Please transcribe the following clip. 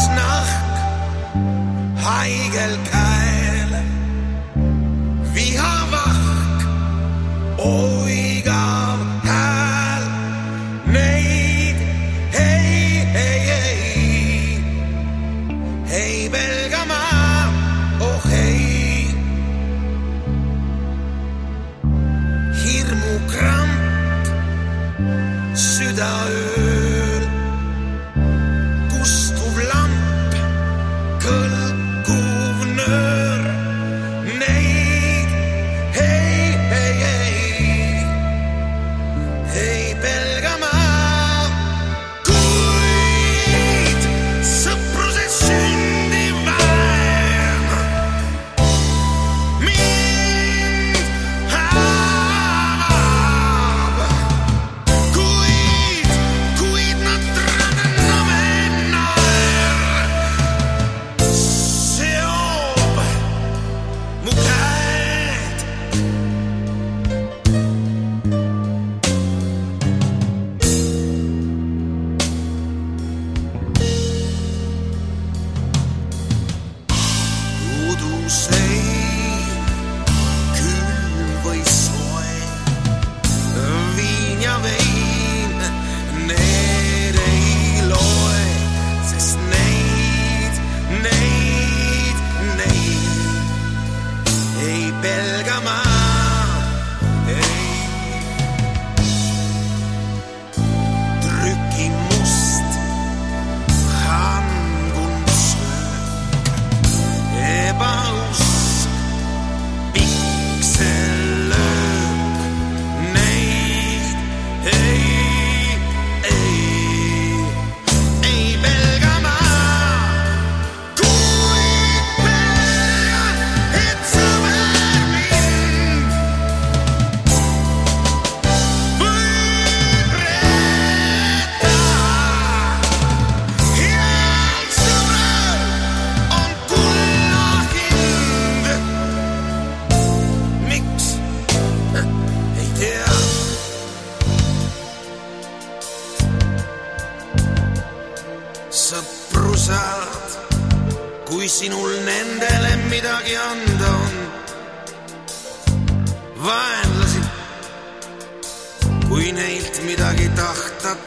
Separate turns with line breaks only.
haigel käel, vihavahk, oigav hääl, neid ei pelga ma, oh ei. Hirmukramp südaööl, kustuv lamp, kõlkuv nöör, neid ei pelga ma, kuid sõpruse sündiv väem mind hämab, kuid natrane naer seob mu käed. Udusein, külm või soe, viin ja vein, need ei loe, sest neid ei pelga ma, ei. Trüki must, hangun söök, ebausk, piksellöök, neid ei pelga ma, kuid pelgan, et sõber mind võib reeta. Heal sõbrad on kulla hind. Miks? Ei tea. Sõprusad, kui sinul nendele midagi anda on. Vaenlased, kui neilt midagi tahta